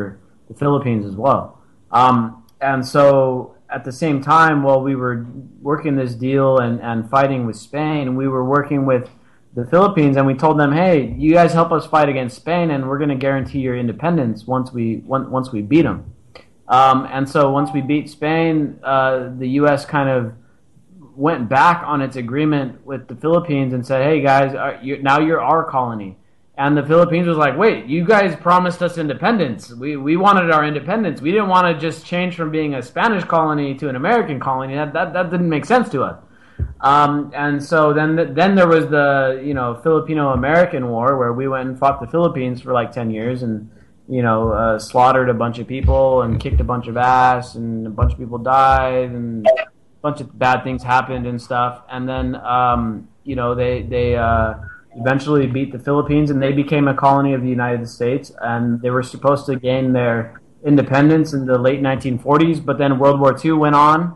the Philippines as well. Um, and so at the same time, while we were working this deal and, and fighting with Spain, we were working with the Philippines, and we told them, hey, you guys help us fight against Spain, and we're going to guarantee your independence once we once we beat them. Um, and so once we beat Spain, uh, the U S kind of went back on its agreement with the Philippines and said, hey, guys, are, you're, now you're our colony. And the Philippines was like, wait, you guys promised us independence. We we wanted our independence. We didn't want to just change from being a Spanish colony to an American colony. That that, that didn't make sense to us. Um, and so then then there was the you know Filipino-American War, where we went and fought the Philippines for like ten years and you know uh, slaughtered a bunch of people and kicked a bunch of ass, and a bunch of people died and a bunch of bad things happened and stuff. And then um, you know they they. Uh, eventually beat the Philippines, and they became a colony of the United States, and they were supposed to gain their independence in the late nineteen forties, but then World War Two went on.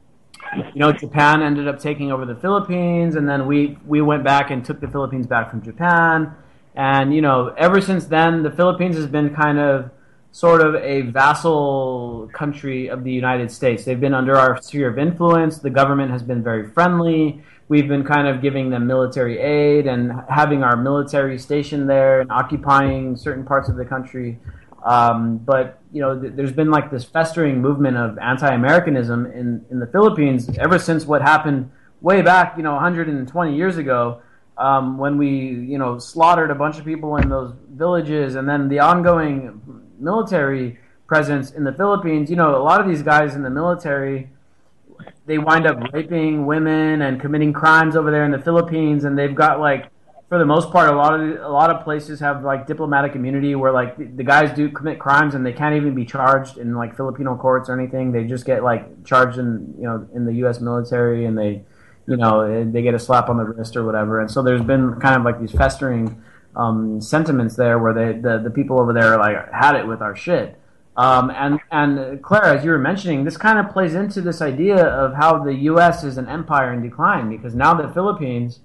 You know, Japan ended up taking over the Philippines, and then we, we went back and took the Philippines back from Japan, and, you know, ever since then, the Philippines has been kind of sort of a vassal country of the United States. They've been under our sphere of influence. The government has been very friendly. We've been kind of giving them military aid and having our military stationed there and occupying certain parts of the country. Um, but, you know, th- there's been like this festering movement of anti-Americanism in, in the Philippines ever since what happened way back, you know, one hundred twenty years ago, um, when we, you know, slaughtered a bunch of people in those villages, and then the ongoing military presence in the Philippines. You know, a lot of these guys in the military, they wind up raping women and committing crimes over there in the Philippines, and they've got like, for the most part, a lot of the, a lot of places have like diplomatic immunity where like the, the guys do commit crimes and they can't even be charged in like Filipino courts or anything. They just get like charged in you know in the U S military, and they you know they get a slap on the wrist or whatever. And so there's been kind of like these festering um, sentiments there where they the, the people over there like had it with our shit. Um, and, and Claire, as you were mentioning, this kind of plays into this idea of how the U S is an empire in decline, because now the Philippines,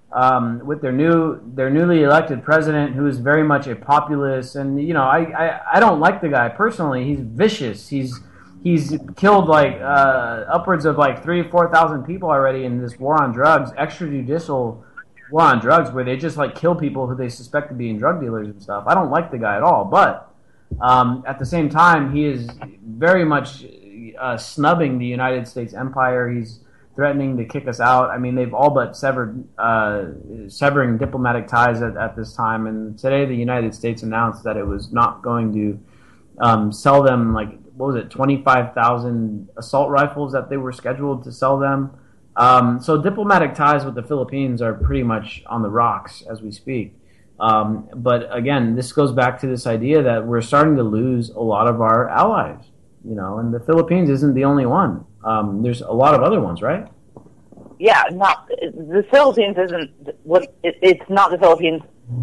um, with their new their newly elected president, who is very much a populist, and you know, I, I, I don't like the guy personally. He's vicious. He's he's killed like uh, upwards of like three or four thousand people already in this war on drugs, extrajudicial war on drugs, where they just like kill people who they suspect of being drug dealers and stuff. I don't like the guy at all, but Um, at the same time, he is very much uh, snubbing the United States empire. He's threatening to kick us out. I mean, they've all but severed, uh, severing diplomatic ties at, at this time. And today, the United States announced that it was not going to um, sell them, like, what was it, twenty-five thousand assault rifles that they were scheduled to sell them. Um, so diplomatic ties with the Philippines are pretty much on the rocks as we speak. Um, but again, this goes back to this idea that we're starting to lose a lot of our allies, you know, and the Philippines isn't the only one. Um, there's a lot of other ones, right? Yeah, not the Philippines isn't what it, it's not the Philippines.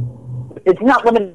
It's not limited.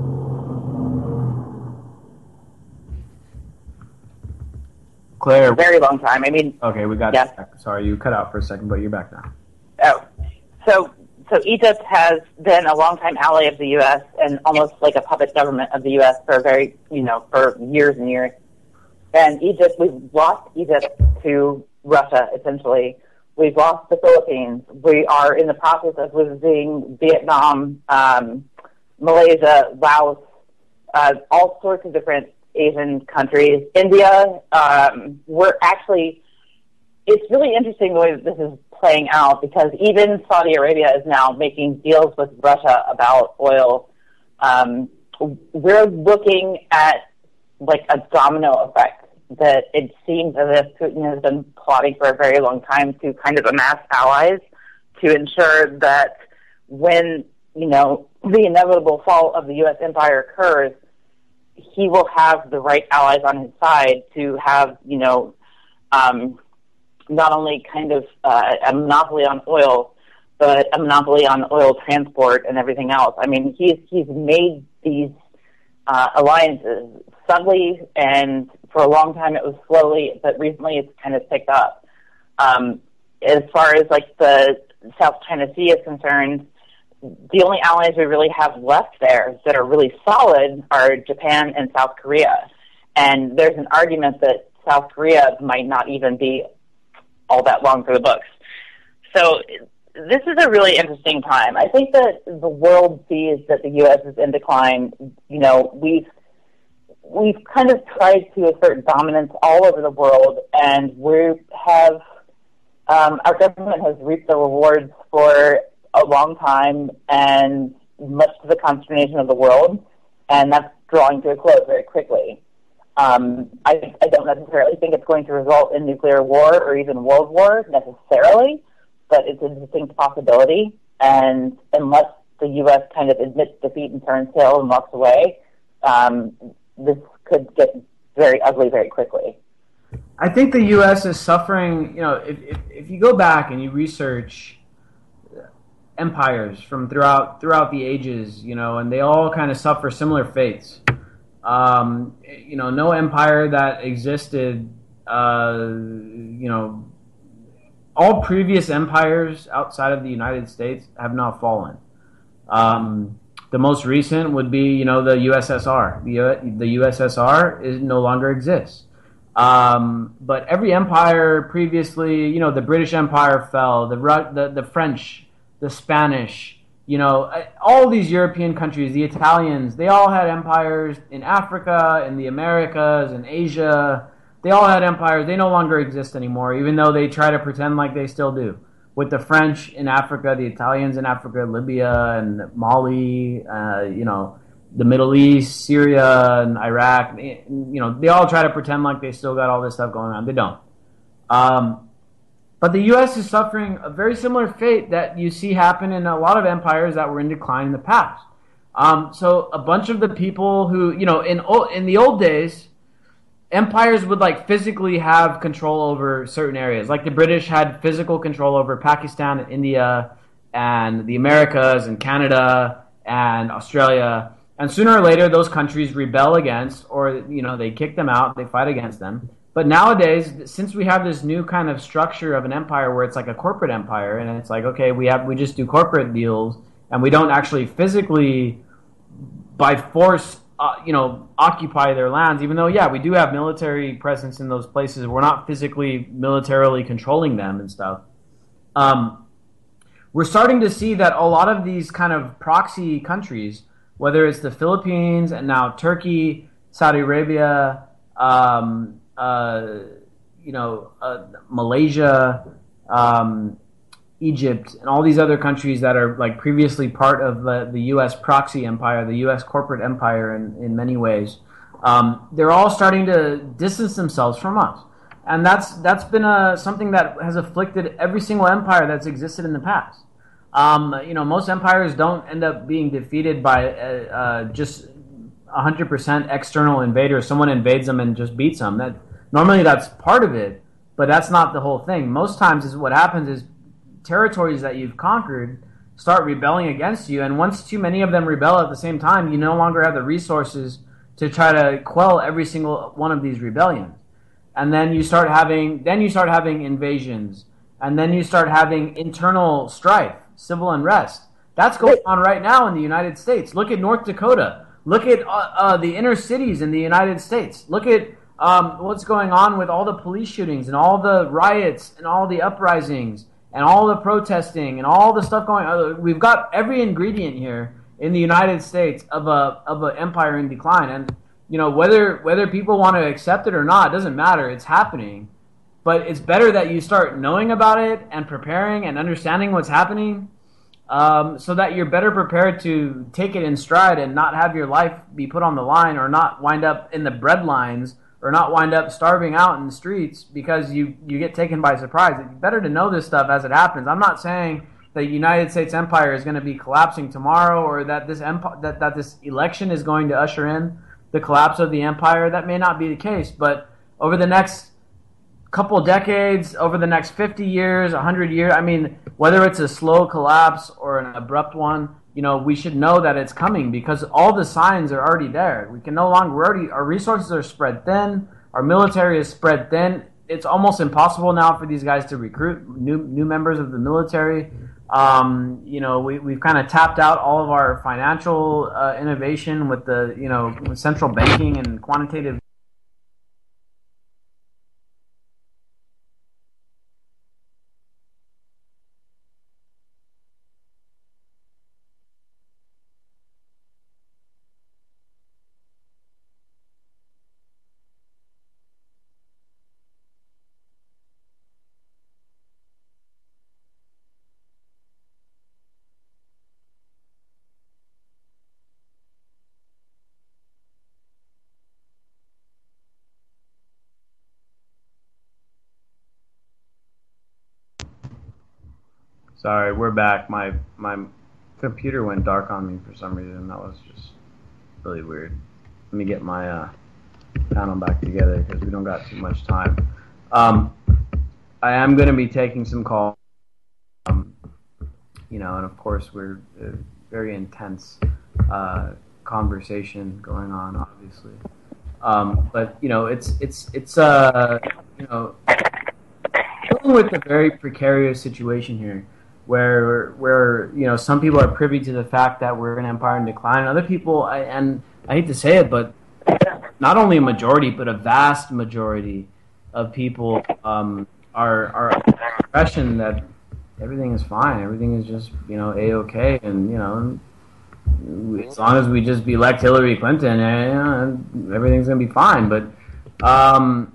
Claire, A very long time. I mean, okay, we got. Yeah. You back. Sorry, you cut out for a second, but you're back now. Oh, so. So Egypt has been a longtime ally of the U S and almost like a puppet government of the U S for a very, you know, for years and years. And Egypt, we've lost Egypt to Russia, essentially. We've lost the Philippines. We are in the process of losing Vietnam, um, Malaysia, Laos, uh, all sorts of different Asian countries. India, um, we're actually, it's really interesting the way that this is playing out, because even Saudi Arabia is now making deals with Russia about oil. Um, we're looking at like a domino effect that it seems as if Putin has been plotting for a very long time to kind of amass allies to ensure that when, you know, the inevitable fall of the U S empire occurs, he will have the right allies on his side to have, you know, um, not only kind of uh, a monopoly on oil, but a monopoly on oil transport and everything else. I mean, he's he's made these uh, alliances subtly, and for a long time it was slowly, but recently it's kind of picked up. Um, as far as like the South China Sea is concerned, the only allies we really have left there that are really solid are Japan and South Korea. And there's an argument that South Korea might not even be all that long for the books. So this is a really interesting time. I think that the world sees that the U S is in decline. You know, we've we've kind of tried to assert dominance all over the world, and we have um, our government has reaped the rewards for a long time, and much to the consternation of the world, and that's drawing to a close very quickly. Um, I, I don't necessarily think it's going to result in nuclear war or even world war necessarily, but it's a distinct possibility. And unless the U S kind of admits defeat and turns tail and walks away, um, this could get very ugly very quickly. I think the U S is suffering, you know, if, if, if you go back and you research empires from throughout throughout the ages, you know, and they all kind of suffer similar fates. Um, you know, no empire that existed, uh, you know, all previous empires outside of the United States have now fallen. Um, the most recent would be, you know, the U S S R. The, the U S S R is no longer exists. Um, but every empire previously, you know, the British Empire fell, the the, the French, the Spanish, you know, all these European countries, the Italians, they all had empires in Africa, in the Americas, in Asia. They all had empires. They no longer exist anymore, even though they try to pretend like they still do. With the French in Africa, the Italians in Africa, Libya and Mali, uh, you know, the Middle East, Syria and Iraq, you know, they all try to pretend like they still got all this stuff going on. They don't. Um, But the U S is suffering a very similar fate that you see happen in a lot of empires that were in decline in the past. Um, so a bunch of the people who, you know, in in the old days, empires would like physically have control over certain areas. Like the British had physical control over Pakistan and India and the Americas and Canada and Australia. And sooner or later, those countries rebel against, or, you know, they kick them out, they fight against them. But nowadays, since we have this new kind of structure of an empire where it's like a corporate empire, and it's like, okay, we have we just do corporate deals, and we don't actually physically, by force, uh, you know, occupy their lands. Even though, yeah, we do have military presence in those places, we're not physically militarily controlling them and stuff. Um, we're starting to see that a lot of these kind of proxy countries, whether it's the Philippines and now Turkey, Saudi Arabia, um, Uh, you know, uh, Malaysia, um, Egypt, and all these other countries that are like previously part of the, the U S proxy empire, the U S corporate empire in, in many ways, um, they're all starting to distance themselves from us. And that's that's been a, something that has afflicted every single empire that's existed in the past. Um, you know, most empires don't end up being defeated by uh, uh, just one hundred percent external invaders. Someone invades them and just beats them. That normally that's part of it, but that's not the whole thing. Most times is what happens is territories that you've conquered start rebelling against you, and once too many of them rebel at the same time, you no longer have the resources to try to quell every single one of these rebellions. And then you start having then you start having invasions, and then you start having internal strife, civil unrest. That's going on right now in the United States. Look at North Dakota. Look at uh, uh, the inner cities in the United States. Look at um, what's going on with all the police shootings and all the riots and all the uprisings and all the protesting and all the stuff going on. We've got every ingredient here in the United States of a of an empire in decline. And you know, whether whether people want to accept it or not, it doesn't matter. It's happening. But it's better that you start knowing about it and preparing and understanding what's happening, Um, so that you're better prepared to take it in stride and not have your life be put on the line, or not wind up in the bread lines, or not wind up starving out in the streets because you, you get taken by surprise. It's better to know this stuff as it happens. I'm not saying the United States empire is going to be collapsing tomorrow, or that this emp- that, that this election is going to usher in the collapse of the empire. That may not be the case, but over the next couple decades, over the next fifty years, one hundred years, I mean, whether it's a slow collapse or an abrupt one, you know, we should know that it's coming because all the signs are already there. We can no longer, we're already, our resources are spread thin, our military is spread thin. It's almost impossible now for these guys to recruit new new members of the military. Um, you know, we, we've kind of tapped out all of our financial uh, innovation with the, you know, with central banking and quantitative Sorry, we're back. My my computer went dark on me for some reason. That was just really weird. Let me get my uh, panel back together because we don't got too much time. Um, I am going to be taking some calls. Um, you know, and of course we're uh, very intense uh, conversation going on, obviously. Um, but you know, it's it's it's uh you know dealing with a very precarious situation here, where where you know some people are privy to the fact that we're an empire in decline, and other people, I, and I hate to say it, but not only a majority, but a vast majority of people um, are are of the impression that everything is fine, everything is just you know a-okay, and you know. As long as we just elect Hillary Clinton, eh, everything's gonna be fine. But, um,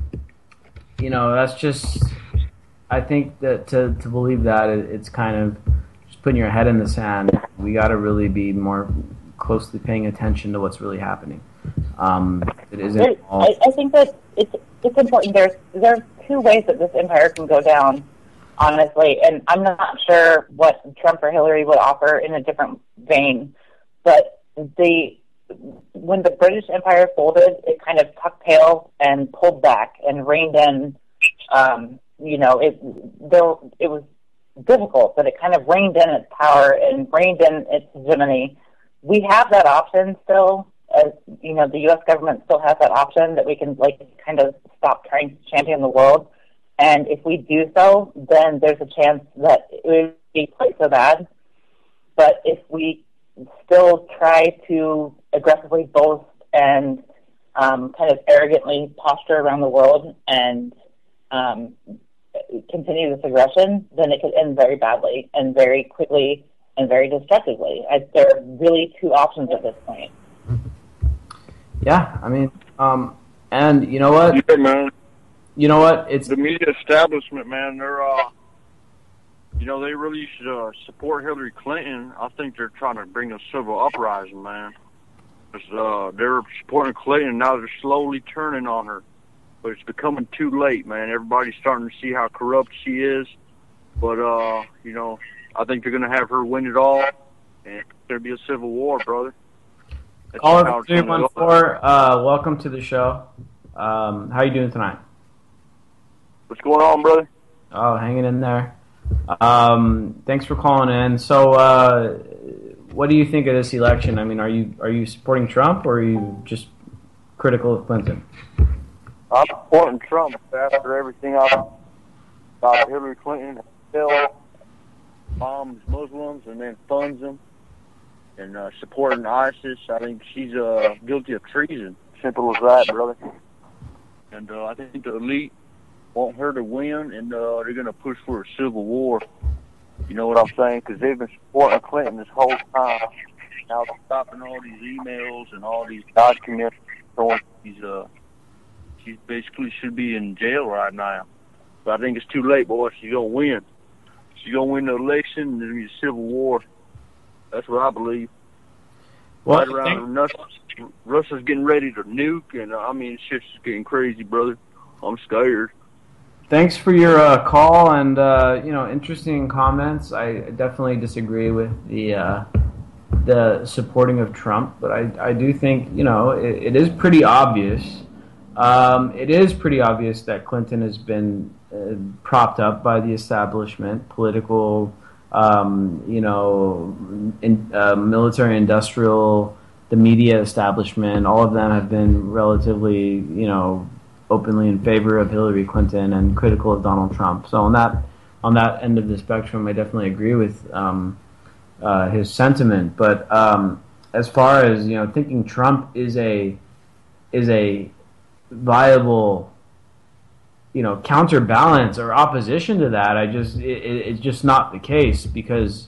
you know, that's just. I think that to to believe that it, it's kind of just putting your head in the sand. We got to really be more closely paying attention to what's really happening. Um, it isn't. All... I, I think that it's it's important. There's there's two ways that this empire can go down. Honestly, and I'm not sure what Trump or Hillary would offer in a different vein, but the when the British Empire folded, it kind of tucked tail and pulled back and reined in. Um, you know, it there it was difficult, but it kind of reined in its power and reined in its hegemony. We have that option still, as you know, the U S government still has that option that we can like kind of stop trying to champion the world. And if we do so, then there's a chance that it would be quite so bad. But if we still try to aggressively boast and um, kind of arrogantly posture around the world and um, continue this aggression, then it could end very badly and very quickly and very destructively. I, there are really two options at this point. Yeah, I mean, um, and you know what? Yeah, man. You know what? It's the media establishment, man. They're, uh, you know, they really should uh, support Hillary Clinton. I think they're trying to bring a civil uprising, man. Because uh, they're supporting Clinton, now they're slowly turning on her. But it's becoming too late, man. Everybody's starting to see how corrupt she is. But, uh, you know, I think they're going to have her win it all, and there'll be a civil war, brother. Caller three one four, uh, welcome to the show. Um, how you doing tonight? What's going on, brother? Oh, hanging in there. Um, thanks for calling in. So, uh, what do you think of this election? I mean, are you are you supporting Trump or are you just critical of Clinton? I'm supporting Trump after everything I've about Hillary Clinton. Still bombs Muslims and then funds them and uh, supporting ISIS. I think she's uh, guilty of treason. Simple as that, brother. And uh, I think the elite want her to win, and uh, they're going to push for a civil war. You know what I'm saying? Because they've been supporting Clinton this whole time. Now they're stopping all these emails and all these documents showing she's, uh, she basically should be in jail right now. But I think it's too late, boy. She's going to win. She's going to win the election, and there's going to be a civil war. That's what I believe. Well, right around Russia's, Russia's getting ready to nuke, and uh, I mean, shit's just getting crazy, brother. I'm scared. Thanks for your uh, call and uh, you know interesting comments. I definitely disagree with the uh, the supporting of Trump, but I I do think you know it, it is pretty obvious. Um, it is pretty obvious that Clinton has been uh, propped up by the establishment, political, um, you know, in, uh, military, industrial, the media establishment. All of them have been relatively you know. openly in favor of Hillary Clinton and critical of Donald Trump. So on that on that end of the spectrum, I definitely agree with um, uh, his sentiment. But um, as far as you know, thinking Trump is a is a viable you know counterbalance or opposition to that, I just it, it's just not the case because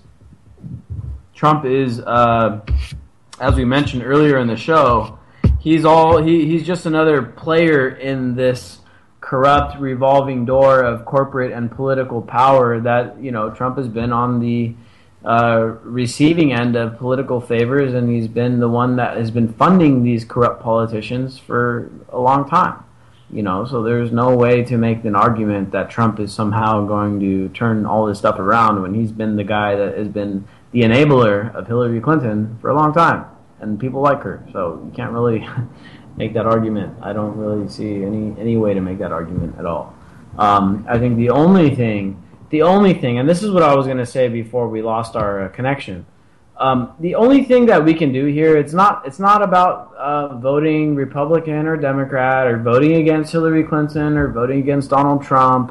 Trump is, uh, as we mentioned earlier in the show. He's all he, he's just another player in this corrupt revolving door of corporate and political power that you know Trump has been on the uh, receiving end of political favors, and he's been the one that has been funding these corrupt politicians for a long time. You know, so there's no way to make an argument that Trump is somehow going to turn all this stuff around when he's been the guy that has been the enabler of Hillary Clinton for a long time, and people like her. So you can't really make that argument. I don't really see any any way to make that argument at all. Um, I think the only thing, the only thing, and this is what I was going to say before we lost our uh, connection. Um, the only thing that we can do here, it's not it's not about uh, voting Republican or Democrat or voting against Hillary Clinton or voting against Donald Trump.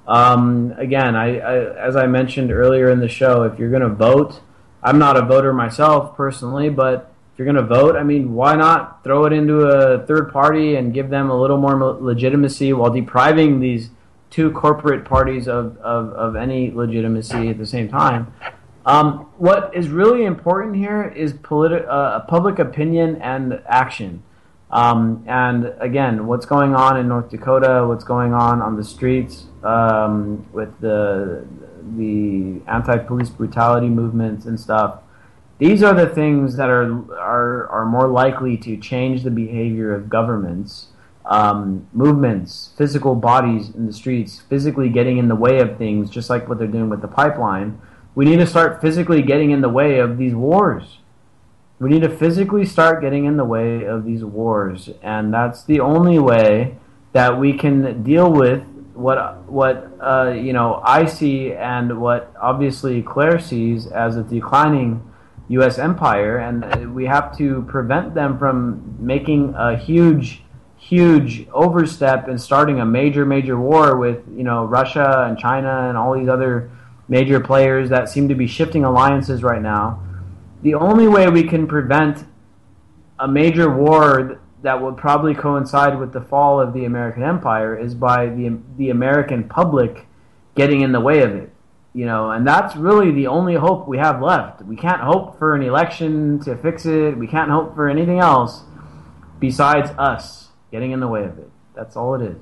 Um, again, I, I, as I mentioned earlier in the show, if you're going to vote, I'm not a voter myself personally, but if you're going to vote, I mean, why not throw it into a third party and give them a little more legitimacy while depriving these two corporate parties of, of, of any legitimacy at the same time? Um, what is really important here is politi- uh, public opinion and action. Um, and again, what's going on in North Dakota, what's going on on the streets um, with the the anti-police brutality movements and stuff. These are the things that are are, are more likely to change the behavior of governments, um, movements, physical bodies in the streets, physically getting in the way of things, just like what they're doing with the pipeline. We need to start physically getting in the way of these wars. We need to physically start getting in the way of these wars, and that's the only way that we can deal with what what uh, you know I see and what obviously Claire sees as a declining U S empire, and we have to prevent them from making a huge, huge overstep and starting a major, major war with you know Russia and China and all these other major players that seem to be shifting alliances right now. The only way we can prevent a major war that would probably coincide with the fall of the American empire is by the the American public getting in the way of it. You know, and that's really the only hope we have left. We can't hope for an election to fix it. We can't hope for anything else besides us getting in the way of it. That's all it is.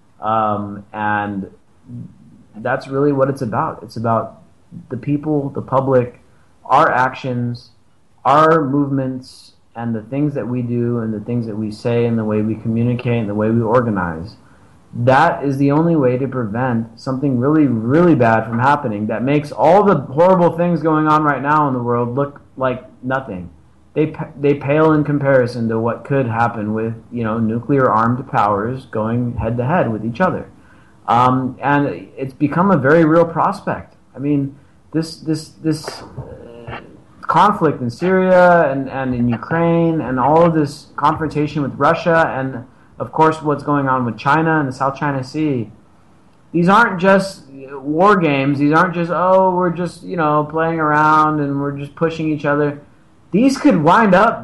Um, and that's really what it's about. It's about the people, the public, our actions, our movements, and the things that we do and the things that we say and the way we communicate and the way we organize. That is the only way to prevent something really, really bad from happening that makes all the horrible things going on right now in the world look like nothing. They they pale in comparison to what could happen with, you know, nuclear-armed powers going head-to-head with each other. Um, and it's become a very real prospect. I mean, this this this uh, conflict in Syria and, and in Ukraine and all of this confrontation with Russia and, of course, what's going on with China and the South China Sea, these aren't just war games. These aren't just, oh, we're just, you know, playing around and we're just pushing each other. These could wind up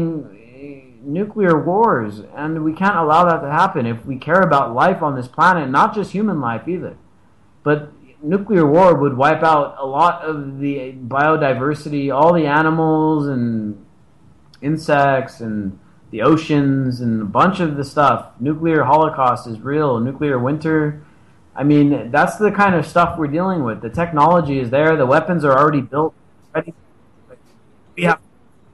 being nuclear wars, and we can't allow that to happen if we care about life on this planet, not just human life either. But nuclear war would wipe out a lot of the biodiversity, all the animals and insects and the oceans and a bunch of the stuff. Nuclear holocaust is real. Nuclear winter. I mean, that's the kind of stuff we're dealing with. The technology is there. The weapons are already built. Ready. We have.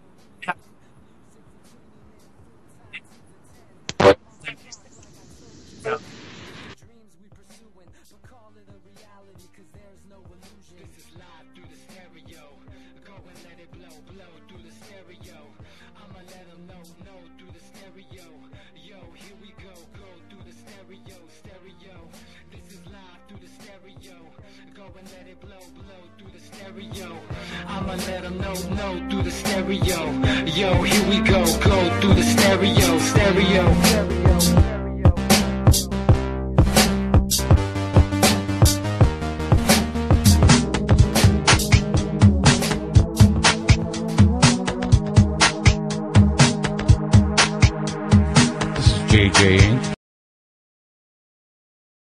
I'ma let them know, no, through the stereo. Yo, here we go, go through the stereo, stereo. This is J J